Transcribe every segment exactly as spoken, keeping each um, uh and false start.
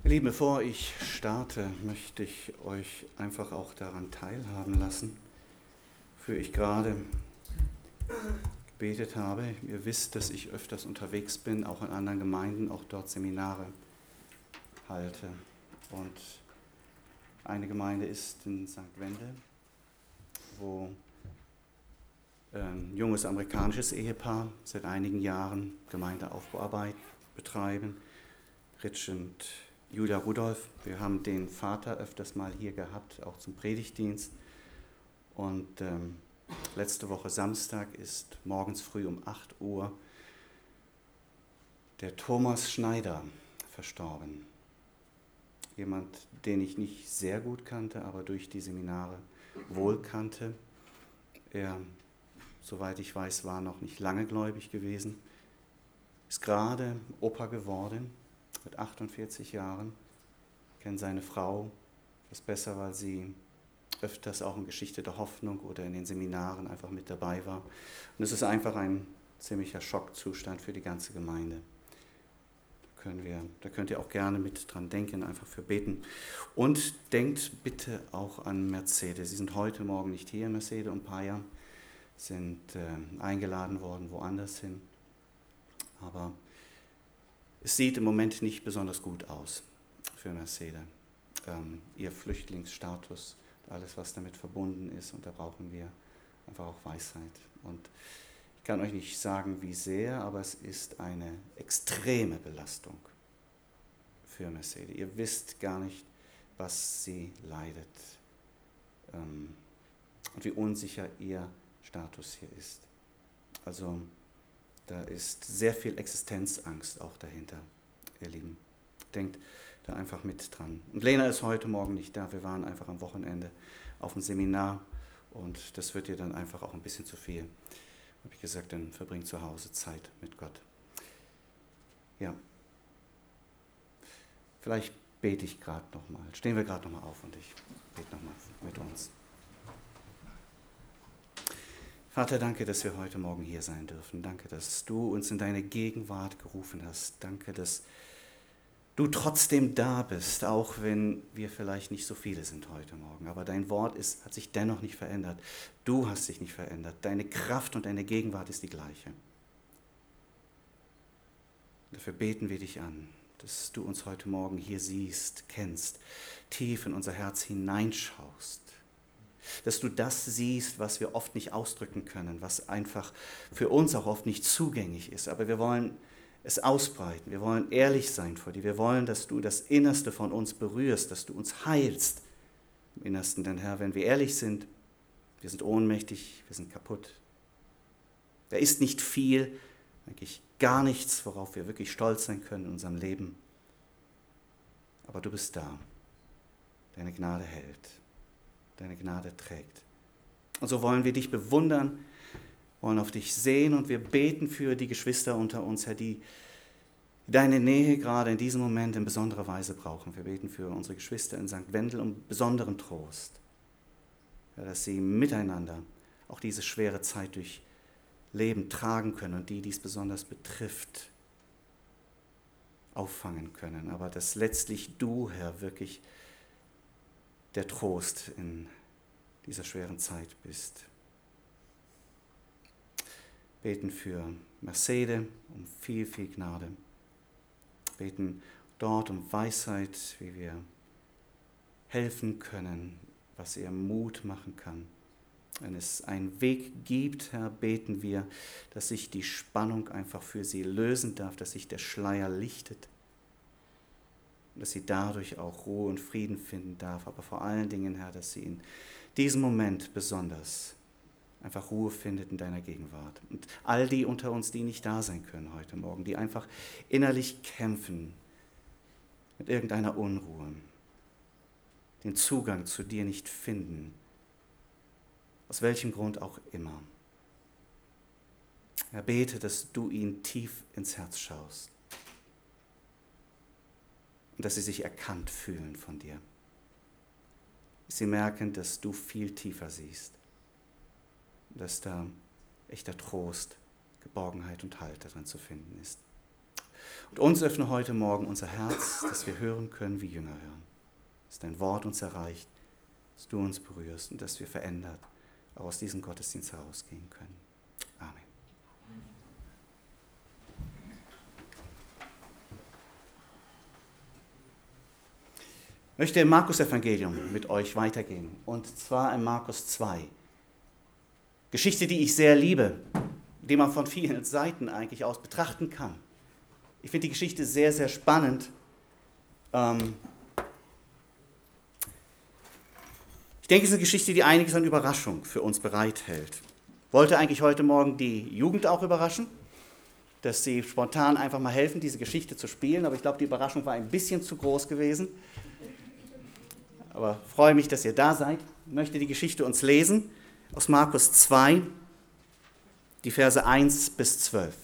Ihr Lieben, bevor ich starte, möchte ich euch einfach auch daran teilhaben lassen, wofür ich gerade gebetet habe. Ihr wisst, dass ich öfters unterwegs bin, auch in anderen Gemeinden, auch dort Seminare halte. Und eine Gemeinde ist in Sankt Wendel, wo ein junges amerikanisches Ehepaar seit einigen Jahren Gemeindeaufbauarbeit betreiben. Rich und Julia Rudolph. Wir haben den Vater öfters mal hier gehabt, auch zum Predigtdienst. Und ähm, letzte Woche Samstag ist morgens früh um acht Uhr der Thomas Schneider verstorben. Jemand, den ich nicht sehr gut kannte, aber durch die Seminare wohl kannte. Er, soweit ich weiß, war noch nicht lange gläubig gewesen, ist gerade Opa geworden, mit achtundvierzig Jahren, kennt seine Frau etwas besser, weil sie öfters auch in Geschichte der Hoffnung oder in den Seminaren einfach mit dabei war. Und es ist einfach ein ziemlicher Schockzustand für die ganze Gemeinde. Da, können wir, da könnt ihr auch gerne mit dran denken, einfach für beten. Und denkt bitte auch an Mercedes. Sie sind heute Morgen nicht hier, Mercedes und Paya sind äh, eingeladen worden, woanders hin. Aber es sieht im Moment nicht besonders gut aus für Mercedes. Ähm, ihr Flüchtlingsstatus, alles, was damit verbunden ist. Und da brauchen wir einfach auch Weisheit. Und ich kann euch nicht sagen, wie sehr, aber es ist eine extreme Belastung für Mercedes. Ihr wisst gar nicht, was sie leidet ähm, und wie unsicher ihr Status hier ist. Also da ist sehr viel Existenzangst auch dahinter, ihr Lieben. Denkt da einfach mit dran. Und Lena ist heute Morgen nicht da. Wir waren einfach am Wochenende auf dem Seminar und das wird ihr dann einfach auch ein bisschen zu viel. Habe ich gesagt, dann verbringt zu Hause Zeit mit Gott. Ja. Vielleicht bete ich gerade nochmal. Stehen wir gerade nochmal auf und ich bete nochmal mit uns. Vater, danke, dass wir heute Morgen hier sein dürfen. Danke, dass du uns in deine Gegenwart gerufen hast. Danke, dass du trotzdem da bist, auch wenn wir vielleicht nicht so viele sind heute Morgen. Aber dein Wort ist, hat sich dennoch nicht verändert. Du hast dich nicht verändert. Deine Kraft und deine Gegenwart ist die gleiche. Dafür beten wir dich an, dass du uns heute Morgen hier siehst, kennst, tief in unser Herz hineinschaust. Dass du das siehst, was wir oft nicht ausdrücken können, was einfach für uns auch oft nicht zugänglich ist. Aber wir wollen es ausbreiten, wir wollen ehrlich sein vor dir. Wir wollen, dass du das Innerste von uns berührst, dass du uns heilst im Innersten. Denn Herr, wenn wir ehrlich sind, wir sind ohnmächtig, wir sind kaputt. Da ist nicht viel, eigentlich gar nichts, worauf wir wirklich stolz sein können in unserem Leben. Aber du bist da. Deine Gnade hält. Deine Gnade trägt. Und so wollen wir dich bewundern, wollen auf dich sehen und wir beten für die Geschwister unter uns, Herr, die deine Nähe gerade in diesem Moment in besonderer Weise brauchen. Wir beten für unsere Geschwister in Sankt Wendel um besonderen Trost, Herr, dass sie miteinander auch diese schwere Zeit durch Leben tragen können und die, die es besonders betrifft, auffangen können. Aber dass letztlich du, Herr, wirklich der Trost in dieser schweren Zeit bist. Beten für Mercedes um viel, viel Gnade. Beten dort um Weisheit, wie wir helfen können, was ihr Mut machen kann. Wenn es einen Weg gibt, Herr, beten wir, dass sich die Spannung einfach für sie lösen darf, dass sich der Schleier lichtet. Dass sie dadurch auch Ruhe und Frieden finden darf, aber vor allen Dingen, Herr, dass sie in diesem Moment besonders einfach Ruhe findet in deiner Gegenwart. Und all die unter uns, die nicht da sein können heute Morgen, die einfach innerlich kämpfen mit irgendeiner Unruhe, den Zugang zu dir nicht finden, aus welchem Grund auch immer. Herr, bete, dass du ihnen tief ins Herz schaust. Und dass sie sich erkannt fühlen von dir. Sie merken, dass du viel tiefer siehst. Dass da echter Trost, Geborgenheit und Halt darin zu finden ist. Und uns öffne heute Morgen unser Herz, dass wir hören können, wie Jünger hören. Dass dein Wort uns erreicht, dass du uns berührst und dass wir verändert auch aus diesem Gottesdienst herausgehen können. Amen. Ich möchte im Markus-Evangelium mit euch weitergehen, und zwar in Markus zwei. Geschichte, die ich sehr liebe, die man von vielen Seiten eigentlich aus betrachten kann. Ich finde die Geschichte sehr, sehr spannend. Ähm ich denke, es ist eine Geschichte, die einiges an Überraschung für uns bereithält. Wollte eigentlich heute Morgen die Jugend auch überraschen, dass sie spontan einfach mal helfen, diese Geschichte zu spielen, aber ich glaube, die Überraschung war ein bisschen zu groß gewesen. Aber freue mich, dass ihr da seid. Ich möchte die Geschichte uns lesen aus Markus zwei, die Verse eins bis zwölf.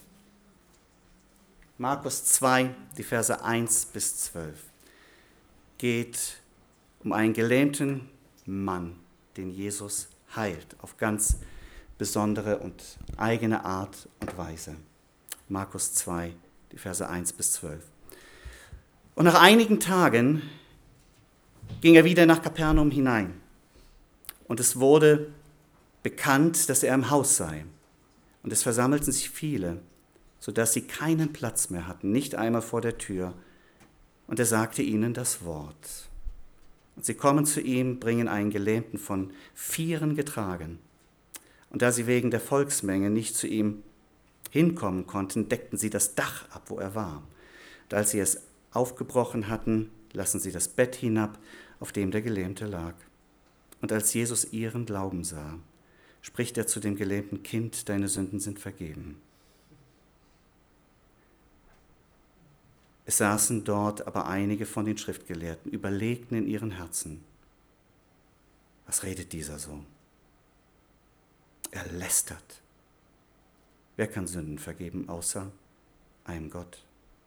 Markus zwei, die Verse eins bis zwölf. Geht um einen gelähmten Mann, den Jesus heilt, auf ganz besondere und eigene Art und Weise. Markus zwei, die Verse eins bis zwölf. Und nach einigen Tagen ging er wieder nach Kapernaum hinein. Und es wurde bekannt, dass er im Haus sei. Und es versammelten sich viele, sodass sie keinen Platz mehr hatten, nicht einmal vor der Tür. Und er sagte ihnen das Wort. Und sie kommen zu ihm, bringen einen Gelähmten von Vieren getragen. Und da sie wegen der Volksmenge nicht zu ihm hinkommen konnten, deckten sie das Dach ab, wo er war. Und als sie es aufgebrochen hatten, lassen sie das Bett hinab, auf dem der Gelähmte lag. Und als Jesus ihren Glauben sah, spricht er zu dem gelähmten Kind: Deine Sünden sind vergeben. Es saßen dort aber einige von den Schriftgelehrten, überlegten in ihren Herzen: Was redet dieser so? Er lästert. Wer kann Sünden vergeben, außer einem Gott?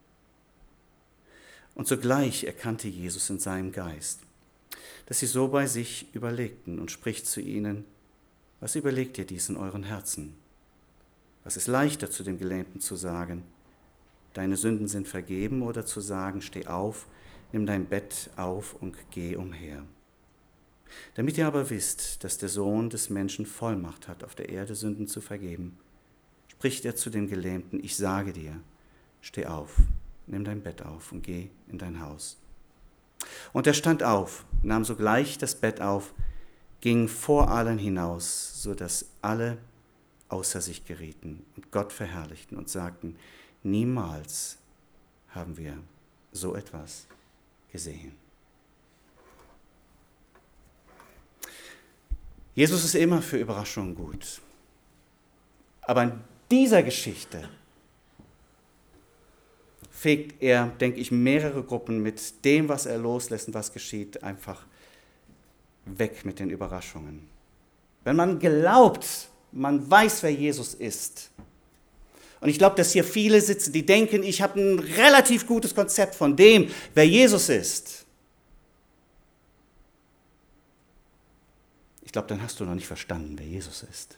Und sogleich erkannte Jesus in seinem Geist, dass sie so bei sich überlegten, und spricht zu ihnen: Was überlegt ihr dies in euren Herzen? Was ist leichter, zu dem Gelähmten zu sagen: Deine Sünden sind vergeben, oder zu sagen: Steh auf, nimm dein Bett auf und geh umher? Damit ihr aber wisst, dass der Sohn des Menschen Vollmacht hat, auf der Erde Sünden zu vergeben, spricht er zu dem Gelähmten: Ich sage dir, steh auf, nimm dein Bett auf und geh in dein Haus. Und er stand auf, nahm sogleich das Bett auf, ging vor allen hinaus, so dass alle außer sich gerieten und Gott verherrlichten und sagten: Niemals haben wir so etwas gesehen. Jesus ist immer für Überraschungen gut. Aber in dieser Geschichte fegt er, denke ich, mehrere Gruppen mit dem, was er loslässt und was geschieht, einfach weg mit den Überraschungen. Wenn man glaubt, man weiß, wer Jesus ist. Und ich glaube, dass hier viele sitzen, die denken, ich habe ein relativ gutes Konzept von dem, wer Jesus ist. Ich glaube, dann hast du noch nicht verstanden, wer Jesus ist.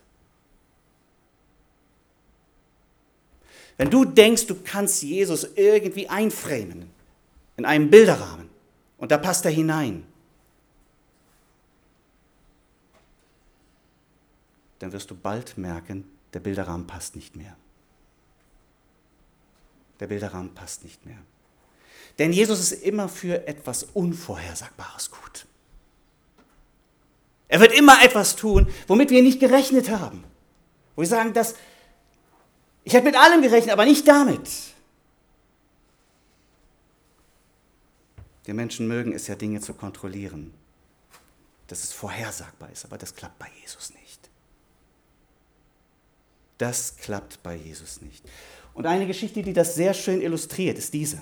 Wenn du denkst, du kannst Jesus irgendwie einframen in einem Bilderrahmen und da passt er hinein, dann wirst du bald merken, der Bilderrahmen passt nicht mehr. Der Bilderrahmen passt nicht mehr. Denn Jesus ist immer für etwas Unvorhersagbares gut. Er wird immer etwas tun, womit wir nicht gerechnet haben. Wo wir sagen, dass ich hätte mit allem gerechnet, aber nicht damit. Die Menschen mögen es ja, Dinge zu kontrollieren, dass es vorhersagbar ist, aber das klappt bei Jesus nicht. Das klappt bei Jesus nicht. Und eine Geschichte, die das sehr schön illustriert, ist diese.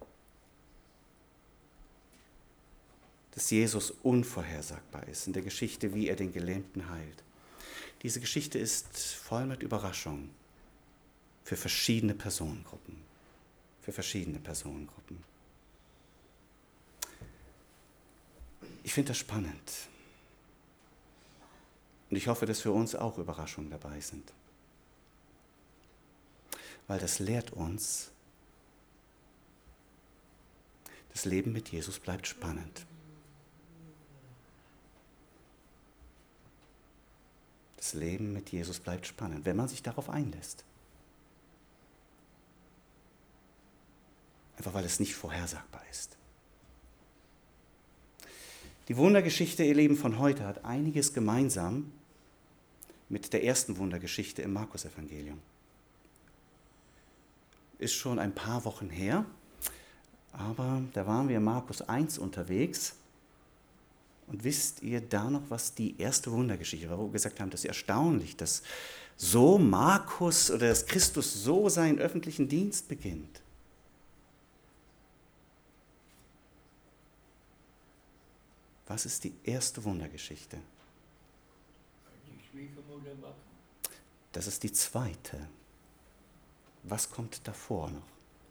Dass Jesus unvorhersagbar ist in der Geschichte, wie er den Gelähmten heilt. Diese Geschichte ist voll mit Überraschungen für verschiedene Personengruppen. Für verschiedene Personengruppen. Ich finde das spannend. Und ich hoffe, dass für uns auch Überraschungen dabei sind. Weil das lehrt uns, Das Leben mit Jesus bleibt spannend. Das Leben mit Jesus bleibt spannend, wenn man sich darauf einlässt. Einfach weil es nicht vorhersagbar ist. Die Wundergeschichte, ihr Lieben, von heute hat einiges gemeinsam mit der ersten Wundergeschichte im Markus-Evangelium. Ist schon ein paar Wochen her, aber da waren wir in Markus eins unterwegs. Und wisst ihr da noch, was die erste Wundergeschichte war, wo wir gesagt haben, das ist erstaunlich, dass so Markus oder dass Christus so seinen öffentlichen Dienst beginnt. Was ist die erste Wundergeschichte? Die Schwiegermutter war. Das ist die zweite. Was kommt davor noch?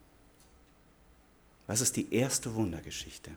Was ist die erste Wundergeschichte?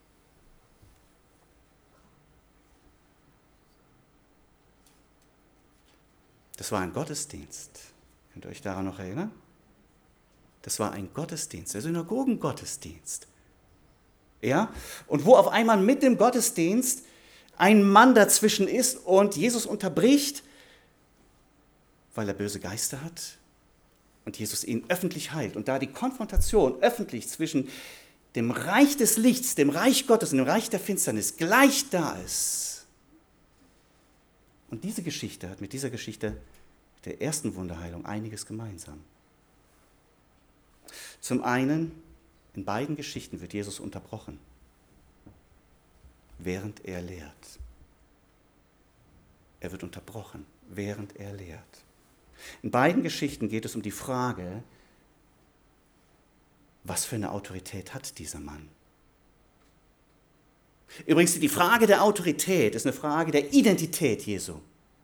Das war ein Gottesdienst. Könnt ihr euch daran noch erinnern? Das war ein Gottesdienst, der Synagogengottesdienst. Ja? Und wo auf einmal mit dem Gottesdienst ein Mann dazwischen ist und Jesus unterbricht, weil er böse Geister hat und Jesus ihn öffentlich heilt. Und da die Konfrontation öffentlich zwischen dem Reich des Lichts, dem Reich Gottes und dem Reich der Finsternis gleich da ist. Und diese Geschichte hat mit dieser Geschichte der ersten Wunderheilung einiges gemeinsam. Zum einen, in beiden Geschichten wird Jesus unterbrochen, während er lehrt. Er wird unterbrochen, während er lehrt. In beiden Geschichten geht es um die Frage, was für eine Autorität hat dieser Mann? Übrigens, die Frage der Autorität ist eine Frage der Identität Jesu.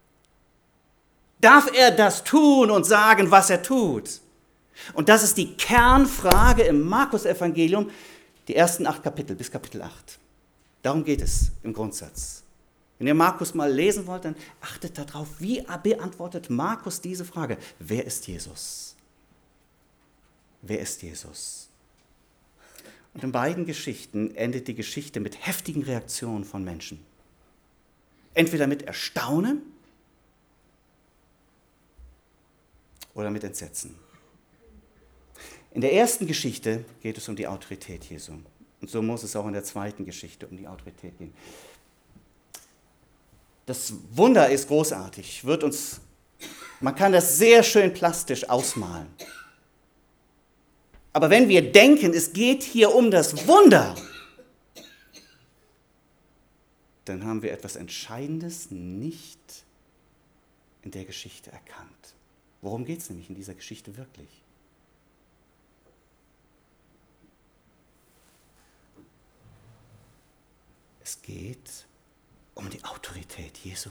Darf er das tun und sagen, was er tut? Und das ist die Kernfrage im Markus-Evangelium, die ersten acht Kapitel bis Kapitel acht. Darum geht es im Grundsatz. Wenn ihr Markus mal lesen wollt, dann achtet darauf, wie beantwortet Markus diese Frage. Wer ist Jesus? Wer ist Jesus? Und in beiden Geschichten endet die Geschichte mit heftigen Reaktionen von Menschen. Entweder mit Erstaunen oder mit Entsetzen. In der ersten Geschichte geht es um die Autorität Jesu. Und so muss es auch in der zweiten Geschichte um die Autorität gehen. Das Wunder ist großartig, wird uns, man kann das sehr schön plastisch ausmalen. Aber wenn wir denken, es geht hier um das Wunder, dann haben wir etwas Entscheidendes nicht in der Geschichte erkannt. Worum geht es nämlich in dieser Geschichte wirklich? Es geht um die Autorität Jesu.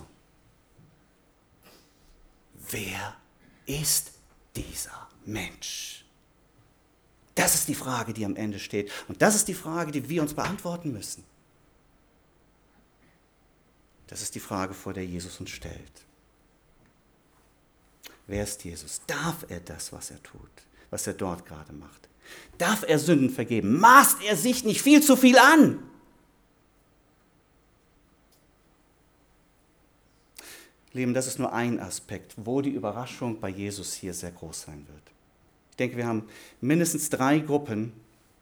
Wer ist dieser Mensch? Das ist die Frage, die am Ende steht. Und das ist die Frage, die wir uns beantworten müssen. Das ist die Frage, vor der Jesus uns stellt. Wer ist Jesus? Darf er das, was er tut, was er dort gerade macht? Darf er Sünden vergeben? Maßt er sich nicht viel zu viel an? Lieben, das ist nur ein Aspekt, wo die Überraschung bei Jesus hier sehr groß sein wird. Ich denke, wir haben mindestens drei Gruppen,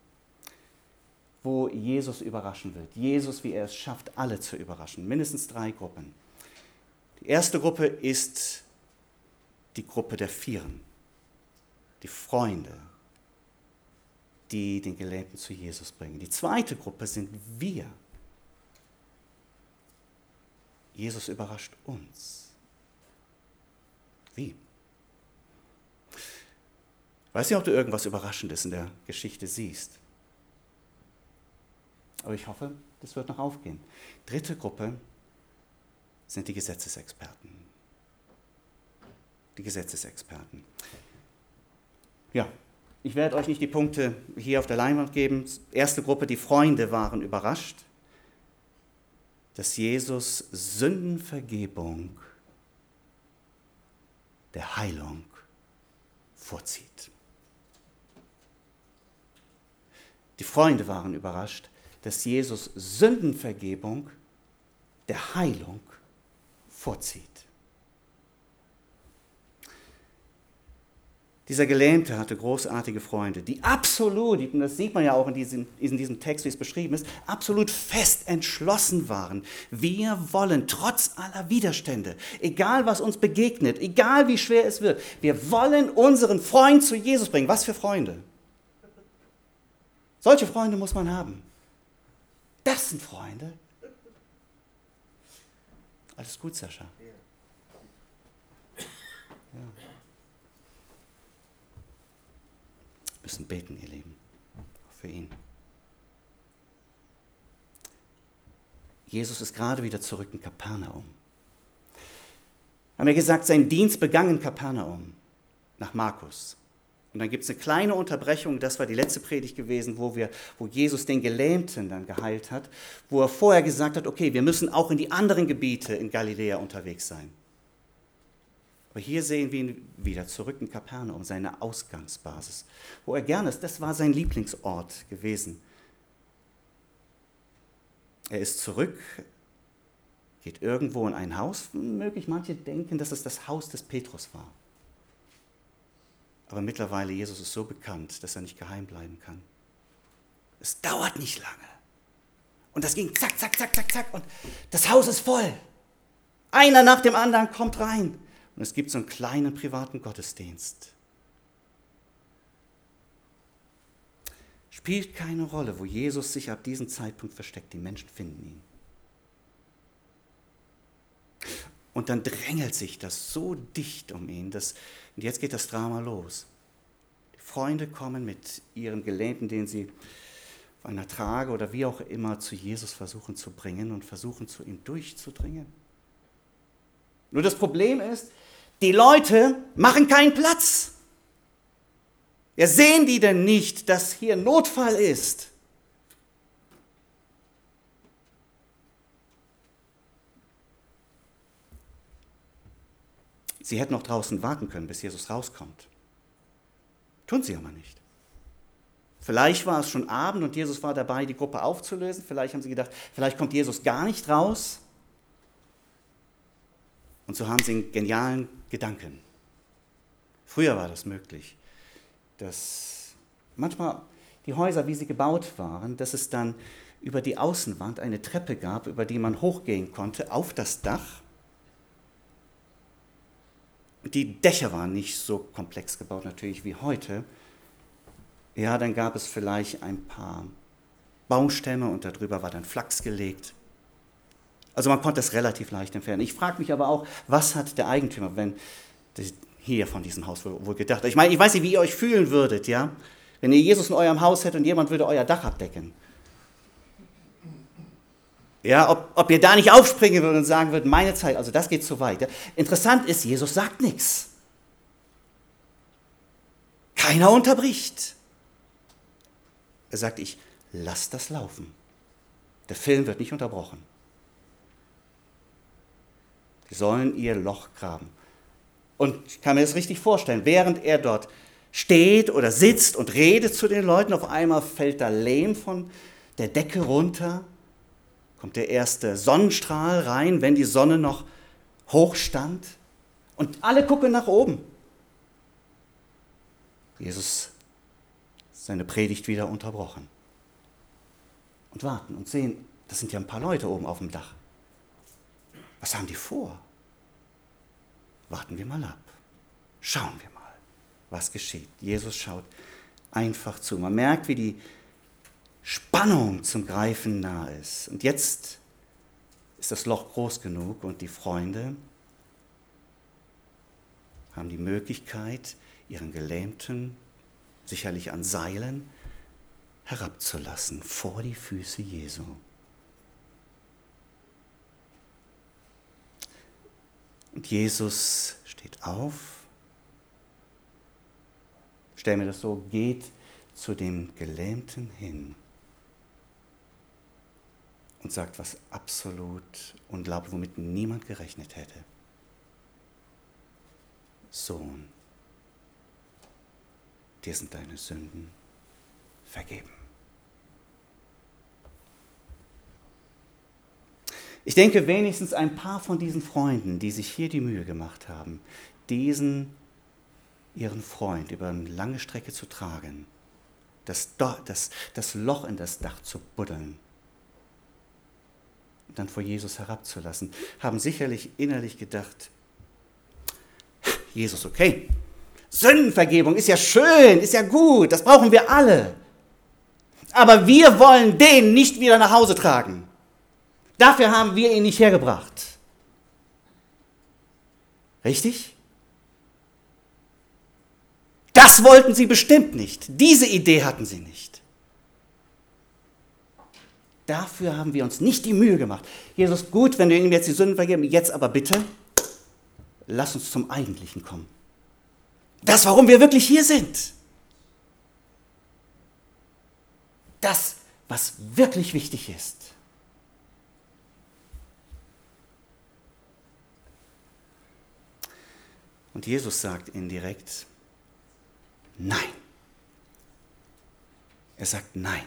wo Jesus überraschen wird. Jesus, wie er es schafft, alle zu überraschen. Mindestens drei Gruppen. Die erste Gruppe ist die Gruppe der Vieren, die Freunde, die den Gelähmten zu Jesus bringen. Die zweite Gruppe sind wir. Jesus überrascht uns. Wie? Weiß nicht, ob du irgendwas Überraschendes in der Geschichte siehst. Aber ich hoffe, das wird noch aufgehen. Dritte Gruppe sind die Gesetzesexperten. Die Gesetzesexperten. Ja, ich werde euch nicht die Punkte hier auf der Leinwand geben. Erste Gruppe, die Freunde waren überrascht, dass Jesus Sündenvergebung der Heilung vorzieht. Die Freunde waren überrascht, dass Jesus Sündenvergebung der Heilung vorzieht. Dieser Gelähmte hatte großartige Freunde, die absolut, und das sieht man ja auch in diesem, in diesem Text, wie es beschrieben ist, absolut fest entschlossen waren. Wir wollen trotz aller Widerstände, egal was uns begegnet, egal wie schwer es wird, wir wollen unseren Freund zu Jesus bringen. Was für Freunde? Solche Freunde muss man haben. Das sind Freunde. Alles gut, Sascha. Ja. Wir müssen beten, ihr Lieben, für ihn. Jesus ist gerade wieder zurück in Kapernaum. Haben wir gesagt, sein Dienst begann in Kapernaum, nach Markus. Und dann gibt es eine kleine Unterbrechung, das war die letzte Predigt gewesen, wo, wir, wo Jesus den Gelähmten dann geheilt hat, wo er vorher gesagt hat, okay, wir müssen auch in die anderen Gebiete in Galiläa unterwegs sein. Aber hier sehen wir ihn wieder zurück in Kapernaum, seine Ausgangsbasis, wo er gerne ist. Das war sein Lieblingsort gewesen. Er ist zurück, geht irgendwo in ein Haus. Möglich manche denken, dass es das Haus des Petrus war. Aber mittlerweile, Jesus ist so bekannt, dass er nicht geheim bleiben kann. Es dauert nicht lange. Und das ging zack, zack, zack, zack, zack. Und das Haus ist voll. Einer nach dem anderen kommt rein. Und es gibt so einen kleinen privaten Gottesdienst. Spielt keine Rolle, wo Jesus sich ab diesem Zeitpunkt versteckt. Die Menschen finden ihn. Und dann drängelt sich das so dicht um ihn, dass, und jetzt geht das Drama los. Die Freunde kommen mit ihren Gelähmten, den sie auf einer Trage oder wie auch immer zu Jesus versuchen zu bringen und versuchen zu ihm durchzudringen. Nur das Problem ist, die Leute machen keinen Platz. Ja, sehen die denn nicht, dass hier Notfall ist? Sie hätten noch draußen warten können, bis Jesus rauskommt. Tun sie aber nicht. Vielleicht war es schon Abend und Jesus war dabei, die Gruppe aufzulösen. Vielleicht haben sie gedacht, vielleicht kommt Jesus gar nicht raus. Und so haben sie einen genialen Gedanken. Früher war das möglich, dass manchmal die Häuser, wie sie gebaut waren, dass es dann über die Außenwand eine Treppe gab, über die man hochgehen konnte, auf das Dach. Die Dächer waren nicht so komplex gebaut natürlich wie heute. Ja, dann gab es vielleicht ein paar Baumstämme und darüber war dann Flachs gelegt. Also man konnte es relativ leicht entfernen. Ich frage mich aber auch, was hat der Eigentümer, wenn hier von diesem Haus wohl gedacht? Ich meine, ich weiß nicht, wie ihr euch fühlen würdet, ja, wenn ihr Jesus in eurem Haus hättet und jemand würde euer Dach abdecken. Ja, ob, ob ihr da nicht aufspringen würdet und sagen würdet, meine Zeit, also das geht zu weit. Ja. Interessant ist, Jesus sagt nichts. Keiner unterbricht. Er sagt, ich lasse das laufen. Der Film wird nicht unterbrochen. Die sollen ihr Loch graben. Und ich kann mir das richtig vorstellen, während er dort steht oder sitzt und redet zu den Leuten, auf einmal fällt da Lehm von der Decke runter, kommt der erste Sonnenstrahl rein, wenn die Sonne noch hoch stand. Und alle gucken nach oben. Jesus seine Predigt wieder unterbrochen. Und warten und sehen, das sind ja ein paar Leute oben auf dem Dach. Was haben die vor? Warten wir mal ab. Schauen wir mal, was geschieht. Jesus schaut einfach zu. Man merkt, wie die Spannung zum Greifen nahe ist. Und jetzt ist das Loch groß genug und die Freunde haben die Möglichkeit, ihren Gelähmten, sicherlich an Seilen, herabzulassen vor die Füße Jesu. Und Jesus steht auf, stell mir das so, geht zu dem Gelähmten hin und sagt was absolut unglaublich, womit niemand gerechnet hätte. Sohn, dir sind deine Sünden vergeben. Ich denke, wenigstens ein paar von diesen Freunden, die sich hier die Mühe gemacht haben, diesen ihren Freund über eine lange Strecke zu tragen, das, das, das Loch in das Dach zu buddeln und dann vor Jesus herabzulassen, haben sicherlich innerlich gedacht, Jesus, okay, Sündenvergebung ist ja schön, ist ja gut, das brauchen wir alle. Aber wir wollen den nicht wieder nach Hause tragen. Dafür haben wir ihn nicht hergebracht. Richtig? Das wollten sie bestimmt nicht. Diese Idee hatten sie nicht. Dafür haben wir uns nicht die Mühe gemacht. Jesus, gut, wenn du ihm jetzt die Sünden vergeben, jetzt aber bitte, lass uns zum Eigentlichen kommen. Das, warum wir wirklich hier sind. Das, was wirklich wichtig ist. Und Jesus sagt indirekt, nein. Er sagt nein.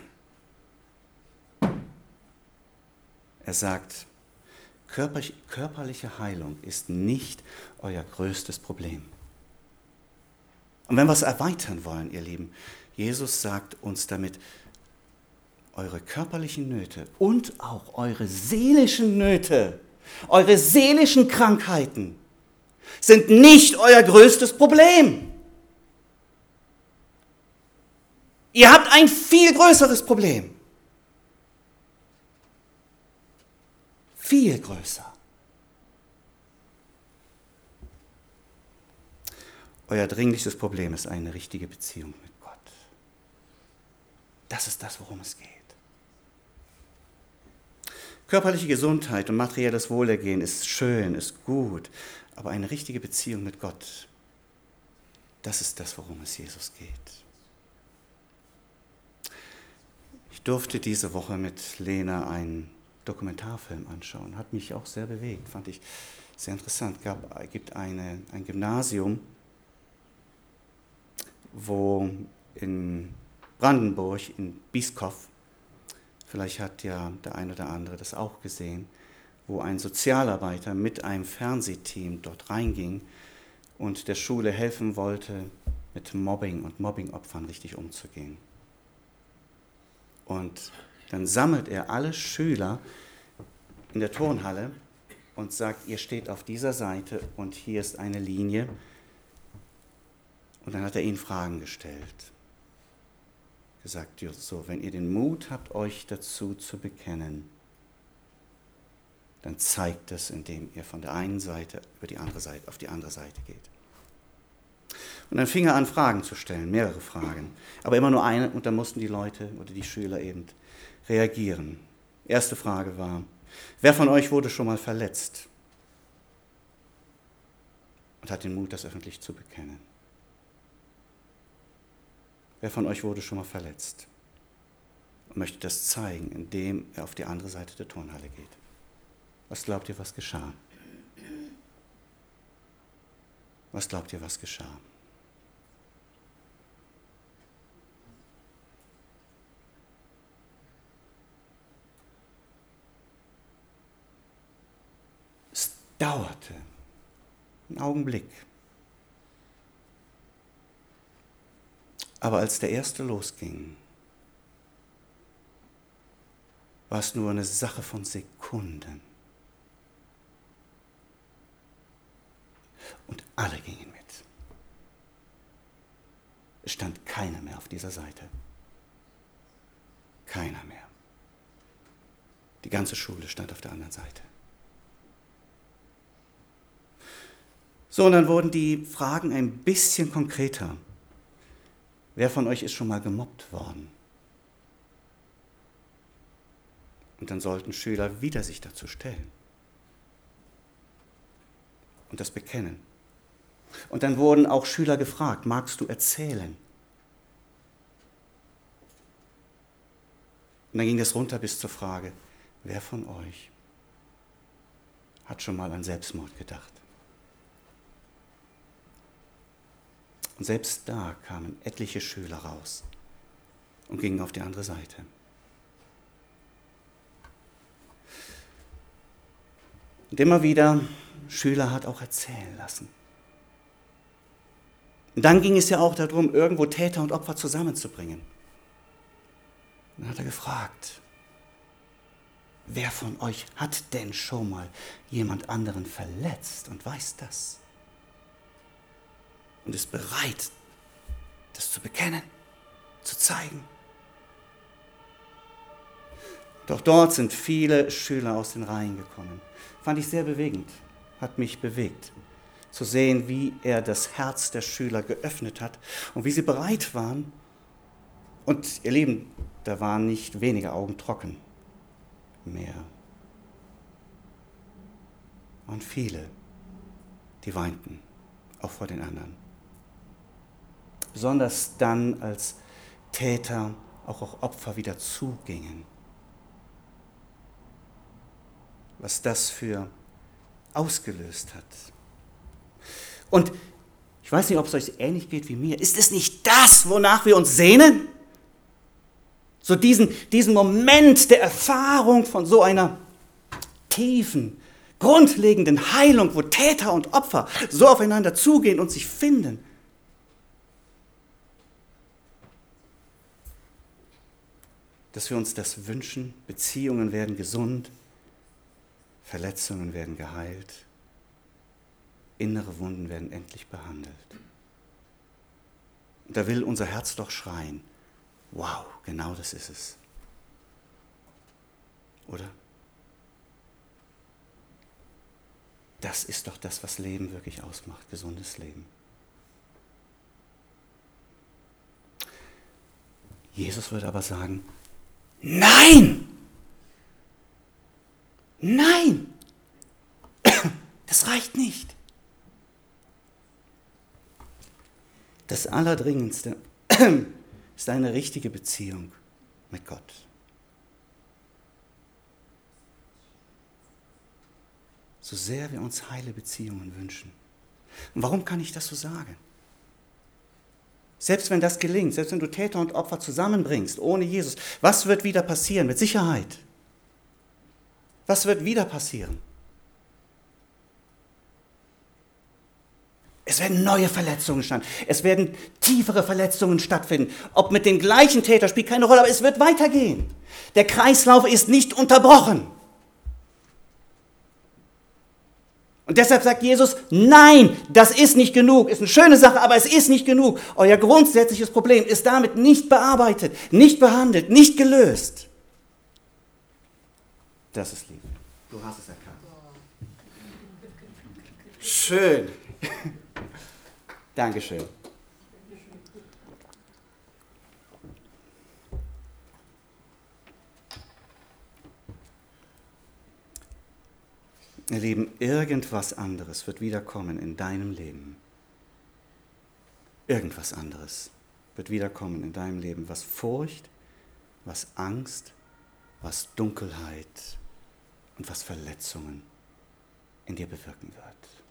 Er sagt, körperliche Heilung ist nicht euer größtes Problem. Und wenn wir es erweitern wollen, ihr Lieben, Jesus sagt uns damit, eure körperlichen Nöte und auch eure seelischen Nöte, eure seelischen Krankheiten sind nicht euer größtes Problem. Ihr habt ein viel größeres Problem. Viel größer. Euer dringlichstes Problem ist eine richtige Beziehung mit Gott. Das ist das, worum es geht. Körperliche Gesundheit und materielles Wohlergehen ist schön, ist gut, aber eine richtige Beziehung mit Gott, das ist das, worum es Jesus geht. Ich durfte diese Woche mit Lena einen Dokumentarfilm anschauen, hat mich auch sehr bewegt, fand ich sehr interessant. Es gibt eine, ein Gymnasium, wo in Brandenburg, in Bieskow, vielleicht hat ja der eine oder andere das auch gesehen, wo ein Sozialarbeiter mit einem Fernsehteam dort reinging und der Schule helfen wollte, mit Mobbing und Mobbingopfern richtig umzugehen. Und dann sammelt er alle Schüler in der Turnhalle und sagt, ihr steht auf dieser Seite und hier ist eine Linie. Und dann hat er ihnen Fragen gestellt. Gesagt, so, wenn ihr den Mut habt, euch dazu zu bekennen, dann zeigt es, indem ihr von der einen Seite über die andere Seite auf die andere Seite geht. Und dann fing er an, Fragen zu stellen, mehrere Fragen. Aber immer nur eine, und dann mussten die Leute oder die Schüler eben reagieren. Erste Frage war, wer von euch wurde schon mal verletzt und hat den Mut, das öffentlich zu bekennen? Wer von euch wurde schon mal verletzt und möchte das zeigen, indem er auf die andere Seite der Turnhalle geht? Was glaubt ihr, was geschah? Was glaubt ihr, was geschah? Es dauerte einen Augenblick. Aber als der erste losging, war es nur eine Sache von Sekunden. Und alle gingen mit. Es stand keiner mehr auf dieser Seite. Keiner mehr. Die ganze Schule stand auf der anderen Seite. So, und dann wurden die Fragen ein bisschen konkreter. Wer von euch ist schon mal gemobbt worden? Und dann sollten Schüler wieder sich dazu stellen und das bekennen. Und dann wurden auch Schüler gefragt, magst du erzählen? Und dann ging es runter bis zur Frage, wer von euch hat schon mal an Selbstmord gedacht? Und selbst da kamen etliche Schüler raus und gingen auf die andere Seite. Und immer wieder Schüler hat auch erzählen lassen. Und dann ging es ja auch darum, irgendwo Täter und Opfer zusammenzubringen. Und dann hat er gefragt, wer von euch hat denn schon mal jemand anderen verletzt und weiß das? Und ist bereit, das zu bekennen, zu zeigen. Doch dort sind viele Schüler aus den Reihen gekommen. Fand ich sehr bewegend, hat mich bewegt, zu sehen, wie er das Herz der Schüler geöffnet hat und wie sie bereit waren. Und ihr Lieben, da waren nicht wenige Augen trocken mehr. Und viele, die weinten, auch vor den anderen. Besonders dann, als Täter auch auf Opfer wieder zugingen. Was das für ausgelöst hat. Und ich weiß nicht, ob es euch ähnlich geht wie mir. Ist es nicht das, wonach wir uns sehnen? So diesen, diesen Moment der Erfahrung von so einer tiefen, grundlegenden Heilung, wo Täter und Opfer so aufeinander zugehen und sich finden. Dass wir uns das wünschen, Beziehungen werden gesund, Verletzungen werden geheilt, innere Wunden werden endlich behandelt. Und da will unser Herz doch schreien, wow, genau das ist es. Oder? Das ist doch das, was Leben wirklich ausmacht, gesundes Leben. Jesus würde aber sagen, nein! Nein! Das reicht nicht. Das Allerdringendste ist eine richtige Beziehung mit Gott. So sehr wir uns heile Beziehungen wünschen. Und warum kann ich das so sagen? Selbst wenn das gelingt, selbst wenn du Täter und Opfer zusammenbringst, ohne Jesus, was wird wieder passieren? Mit Sicherheit. Was wird wieder passieren? Es werden neue Verletzungen stattfinden. Es werden tiefere Verletzungen stattfinden. Ob mit den gleichen Tätern, spielt keine Rolle, aber es wird weitergehen. Der Kreislauf ist nicht unterbrochen. Und deshalb sagt Jesus, nein, das ist nicht genug. Ist eine schöne Sache, aber es ist nicht genug. Euer grundsätzliches Problem ist damit nicht bearbeitet, nicht behandelt, nicht gelöst. Das ist Liebe. Du hast es erkannt. Schön. Dankeschön. Ihr Lieben, irgendwas anderes wird wiederkommen in deinem Leben. Irgendwas anderes wird wiederkommen in deinem Leben, was Furcht, was Angst, was Dunkelheit und was Verletzungen in dir bewirken wird.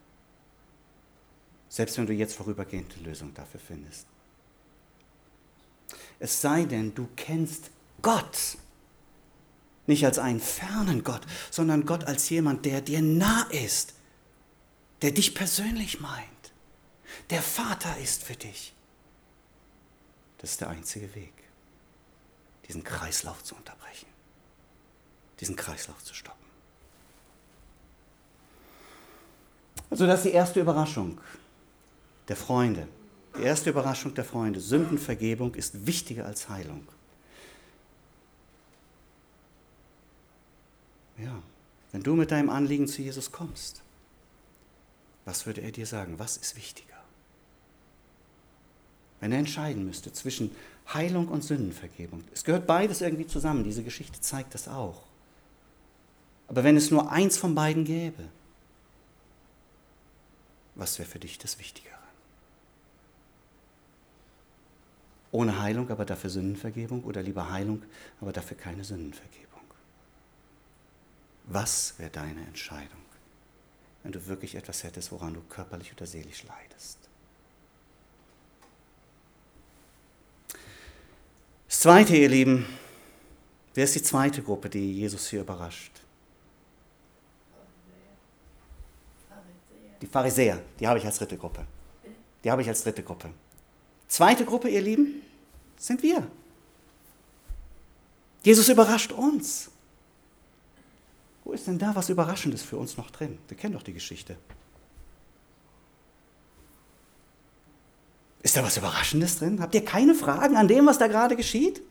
Selbst wenn du jetzt vorübergehend eine Lösung dafür findest. Es sei denn, du kennst Gott. Nicht als einen fernen Gott, sondern Gott als jemand, der dir nah ist, der dich persönlich meint, der Vater ist für dich. Das ist der einzige Weg, diesen Kreislauf zu unterbrechen, diesen Kreislauf zu stoppen. Also das ist die erste Überraschung der Freunde. Die erste Überraschung der Freunde. Sündenvergebung ist wichtiger als Heilung. Ja, wenn du mit deinem Anliegen zu Jesus kommst, was würde er dir sagen? Was ist wichtiger? Wenn er entscheiden müsste zwischen Heilung und Sündenvergebung. Es gehört beides irgendwie zusammen. Diese Geschichte zeigt das auch. Aber wenn es nur eins von beiden gäbe, was wäre für dich das Wichtigere? Ohne Heilung, aber dafür Sündenvergebung oder lieber Heilung, aber dafür keine Sündenvergebung? Was wäre deine Entscheidung, wenn du wirklich etwas hättest, woran du körperlich oder seelisch leidest? Das Zweite, ihr Lieben, wer ist die zweite Gruppe, die Jesus hier überrascht? die Pharisäer, die habe ich als dritte Gruppe. Die habe ich als dritte Gruppe. Zweite Gruppe, ihr Lieben, sind wir. Jesus überrascht uns. Wo ist denn da was Überraschendes für uns noch drin? Wir kennen doch die Geschichte. Ist da was Überraschendes drin? Habt ihr keine Fragen an dem, was da gerade geschieht?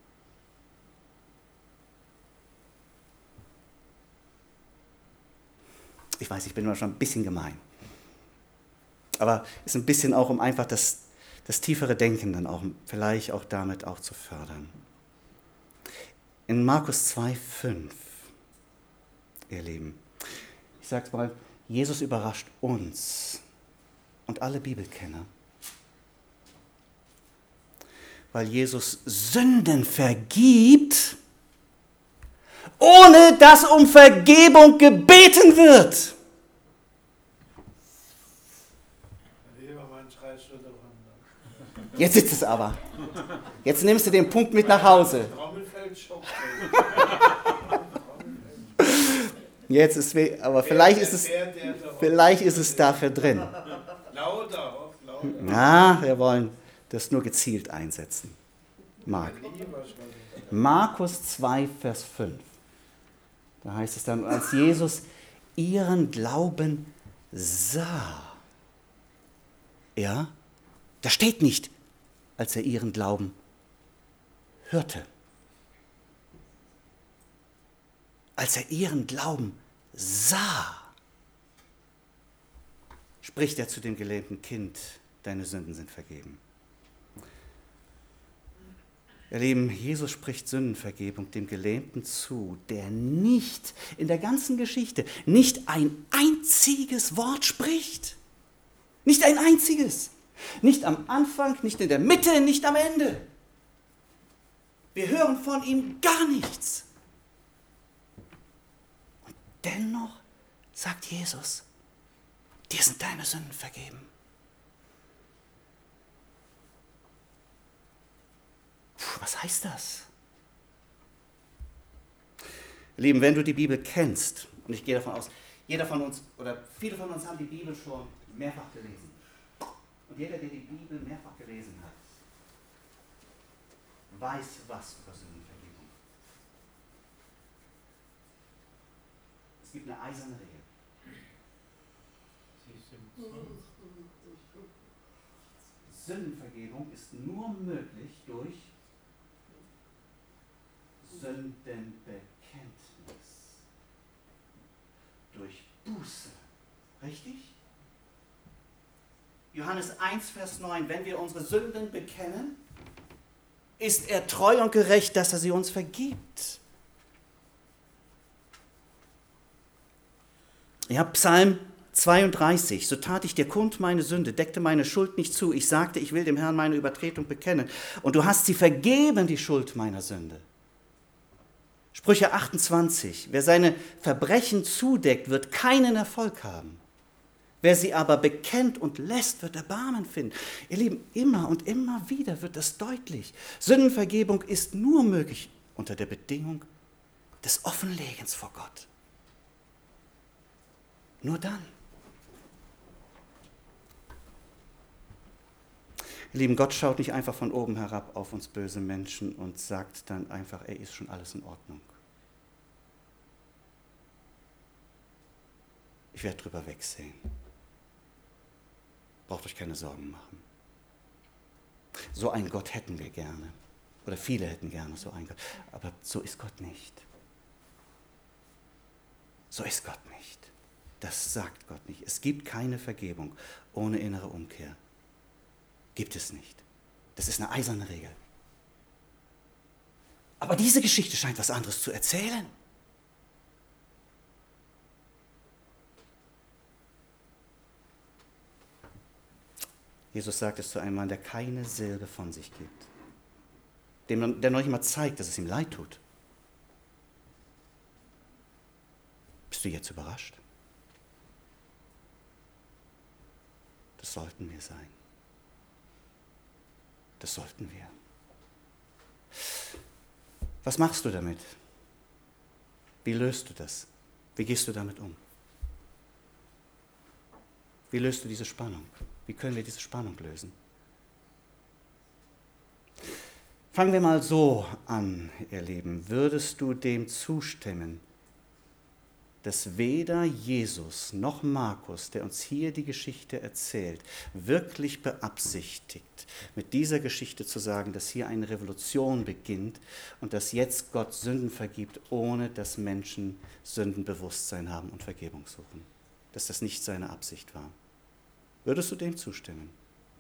Ich weiß, ich bin immer schon ein bisschen gemein. Aber es ist ein bisschen auch, um einfach das, das tiefere Denken dann auch vielleicht auch damit auch zu fördern. In Markus zwei, fünf, ihr Lieben, ich sag's mal, Jesus überrascht uns und alle Bibelkenner, weil Jesus Sünden vergibt, ohne dass um Vergebung gebeten wird. Jetzt sitzt es aber. Jetzt nimmst du den Punkt mit nach Hause. Jetzt ist we- aber vielleicht ist es, vielleicht ist es dafür drin. Na, wir wollen das nur gezielt einsetzen. Mark. Markus zwei, Vers fünf. Da heißt es dann, als Jesus ihren Glauben sah. Ja, da steht nicht, als er ihren Glauben hörte. Als er ihren Glauben sah, spricht er zu dem gelähmten Kind, deine Sünden sind vergeben. Ihr Lieben, Jesus spricht Sündenvergebung dem Gelähmten zu, der nicht in der ganzen Geschichte nicht ein einziges Wort spricht. Nicht ein einziges. Nicht am Anfang, nicht in der Mitte, nicht am Ende. Wir hören von ihm gar nichts. Und dennoch sagt Jesus, dir sind deine Sünden vergeben. Puh, was heißt das? Ihr Lieben, wenn du die Bibel kennst, und ich gehe davon aus, jeder von uns oder viele von uns haben die Bibel schon mehrfach gelesen. Und jeder, der die Bibel mehrfach gelesen hat, weiß was über Sündenvergebung. Es gibt eine eiserne Regel. Sündenvergebung ist nur möglich durch Sündenbekenntnis. Durch Buße. Richtig? Johannes eins, Vers neun, wenn wir unsere Sünden bekennen, ist er treu und gerecht, dass er sie uns vergibt. Ja, Psalm zweiunddreißig, so tat ich dir kund meine Sünde, deckte meine Schuld nicht zu. Ich sagte, ich will dem Herrn meine Übertretung bekennen. Und du hast sie vergeben, die Schuld meiner Sünde. Sprüche achtundzwanzig, wer seine Verbrechen zudeckt, wird keinen Erfolg haben. Wer sie aber bekennt und lässt, wird Erbarmen finden. Ihr Lieben, immer und immer wieder wird das deutlich. Sündenvergebung ist nur möglich unter der Bedingung des Offenlegens vor Gott. Nur dann. Ihr Lieben, Gott schaut nicht einfach von oben herab auf uns böse Menschen und sagt dann einfach, ey, ist schon alles in Ordnung. Ich werde drüber wegsehen. Braucht euch keine Sorgen machen. So einen Gott hätten wir gerne. Oder viele hätten gerne so einen Gott. Aber so ist Gott nicht. So ist Gott nicht. Das sagt Gott nicht. Es gibt keine Vergebung ohne innere Umkehr. Gibt es nicht. Das ist eine eiserne Regel. Aber diese Geschichte scheint was anderes zu erzählen. Jesus sagt es zu einem Mann, der keine Silbe von sich gibt. Dem, der noch nicht mal zeigt, dass es ihm leid tut. Bist du jetzt überrascht? Das sollten wir sein. Das sollten wir. Was machst du damit? Wie löst du das? Wie gehst du damit um? Wie löst du diese Spannung? Wie können wir diese Spannung lösen? Fangen wir mal so an, ihr Lieben. Würdest du dem zustimmen, dass weder Jesus noch Markus, der uns hier die Geschichte erzählt, wirklich beabsichtigt, mit dieser Geschichte zu sagen, dass hier eine Revolution beginnt und dass jetzt Gott Sünden vergibt, ohne dass Menschen Sündenbewusstsein haben und Vergebung suchen? Dass das nicht seine Absicht war. Würdest du dem zustimmen?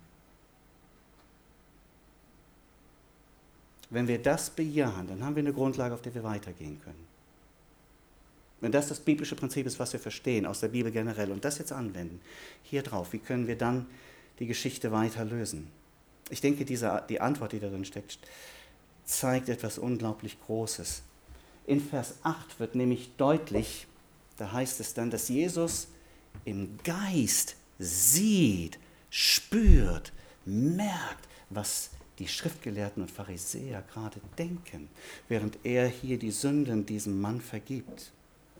Wenn wir das bejahen, dann haben wir eine Grundlage, auf der wir weitergehen können. Wenn das das biblische Prinzip ist, was wir verstehen, aus der Bibel generell, und das jetzt anwenden, hier drauf, wie können wir dann die Geschichte weiter lösen? Ich denke, diese, die Antwort, die darin steckt, zeigt etwas unglaublich Großes. In Vers acht wird nämlich deutlich, da heißt es dann, dass Jesus im Geist sieht, spürt, merkt, was die Schriftgelehrten und Pharisäer gerade denken, während er hier die Sünden diesem Mann vergibt.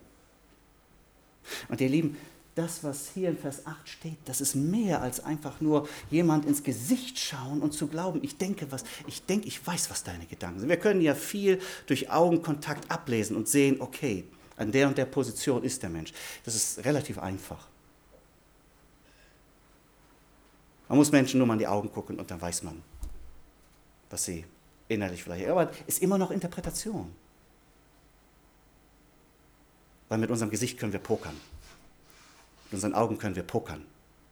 Und ihr Lieben, das, was hier in Vers acht steht, das ist mehr als einfach nur jemand ins Gesicht schauen und zu glauben, ich denke, was, ich denke, ich weiß, was deine Gedanken sind. Wir können ja viel durch Augenkontakt ablesen und sehen, okay, an der und der Position ist der Mensch. Das ist relativ einfach. Man muss Menschen nur mal in die Augen gucken und dann weiß man, was sie innerlich vielleicht, aber es ist immer noch Interpretation. Weil mit unserem Gesicht können wir pokern. Mit unseren Augen können wir pokern.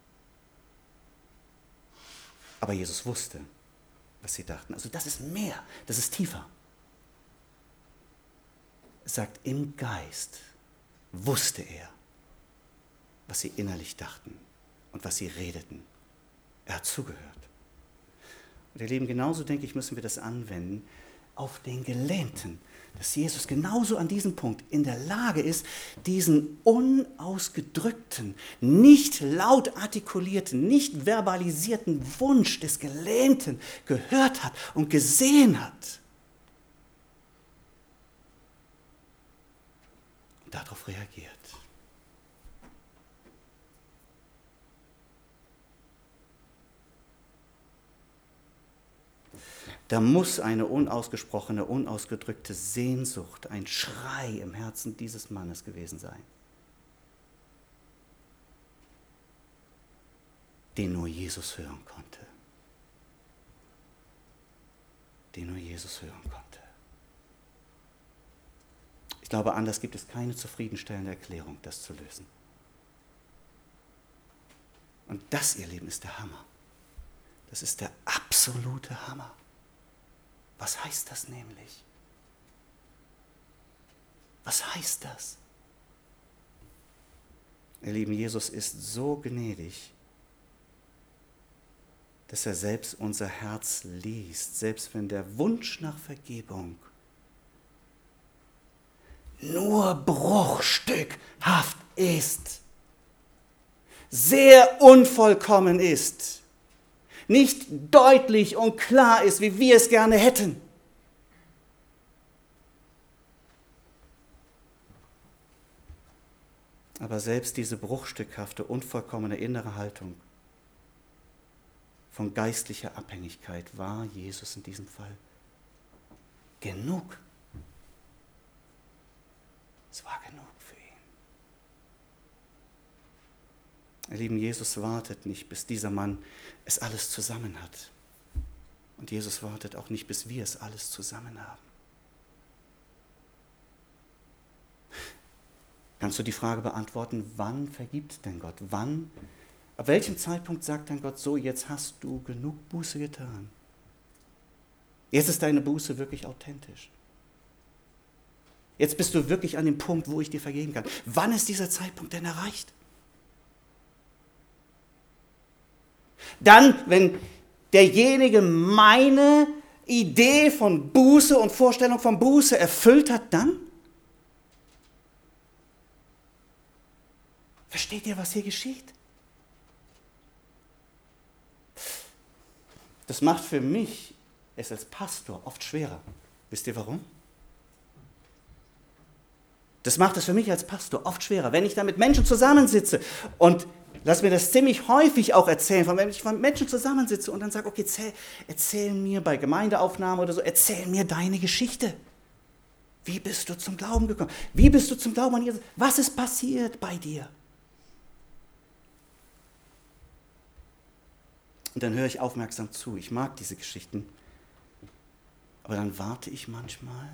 Aber Jesus wusste, was sie dachten. Also das ist mehr, das ist tiefer. Es sagt, im Geist wusste er, was sie innerlich dachten und was sie redeten. Er hat zugehört. Und ihr Lieben, genauso denke ich, müssen wir das anwenden auf den Gelähmten, dass Jesus genauso an diesem Punkt in der Lage ist, diesen unausgedrückten, nicht laut artikulierten, nicht verbalisierten Wunsch des Gelähmten gehört hat und gesehen hat. Und darauf reagiert. Da muss eine unausgesprochene, unausgedrückte Sehnsucht, ein Schrei im Herzen dieses Mannes gewesen sein, den nur Jesus hören konnte. Den nur Jesus hören konnte. Ich glaube, anders gibt es keine zufriedenstellende Erklärung, das zu lösen. Und das, ihr Lieben, ist der Hammer. Das ist der absolute Hammer. Was heißt das nämlich? Was heißt das? Ihr Lieben, Jesus ist so gnädig, dass er selbst unser Herz liest, selbst wenn der Wunsch nach Vergebung nur bruchstückhaft ist, sehr unvollkommen ist, nicht deutlich und klar ist, wie wir es gerne hätten. Aber selbst diese bruchstückhafte, unvollkommene innere Haltung von geistlicher Abhängigkeit war Jesus in diesem Fall genug. Es war genug für ihn. Ihr Lieben, Jesus wartet nicht, bis dieser Mann es alles zusammen hat. Und Jesus wartet auch nicht, bis wir es alles zusammen haben. Kannst du die Frage beantworten, wann vergibt denn Gott? Wann, ab welchem Zeitpunkt sagt dann Gott so, jetzt hast du genug Buße getan? Jetzt ist deine Buße wirklich authentisch. Jetzt bist du wirklich an dem Punkt, wo ich dir vergeben kann. Wann ist dieser Zeitpunkt denn erreicht? Dann, wenn derjenige meine Idee von Buße und Vorstellung von Buße erfüllt hat, dann? Versteht ihr, was hier geschieht? Das macht für mich es als Pastor oft schwerer. Wisst ihr warum? Das macht es für mich als Pastor oft schwerer, wenn ich da mit Menschen zusammensitze und lass mir das ziemlich häufig auch erzählen, wenn ich von Menschen zusammensitze und dann sage, okay, erzähl, erzähl mir bei Gemeindeaufnahme oder so, erzähl mir deine Geschichte. Wie bist du zum Glauben gekommen? Wie bist du zum Glauben an Jesus? Was ist passiert bei dir? Und dann höre ich aufmerksam zu. Ich mag diese Geschichten. Aber dann warte ich manchmal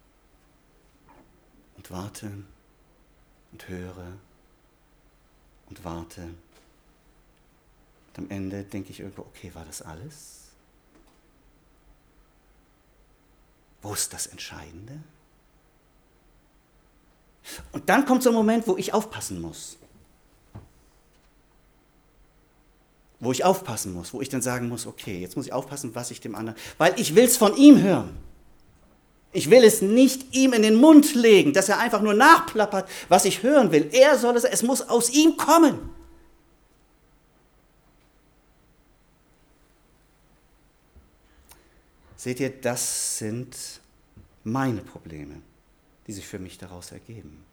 und warte und höre und warte. Und am Ende denke ich irgendwo, okay, war das alles? Wo ist das Entscheidende? Und dann kommt so ein Moment, wo ich aufpassen muss. Wo ich aufpassen muss, wo ich dann sagen muss, okay, jetzt muss ich aufpassen, was ich dem anderen, weil ich will es von ihm hören. Ich will es nicht ihm in den Mund legen, dass er einfach nur nachplappert, was ich hören will. Er soll es, es muss aus ihm kommen. Seht ihr, das sind meine Probleme, die sich für mich daraus ergeben.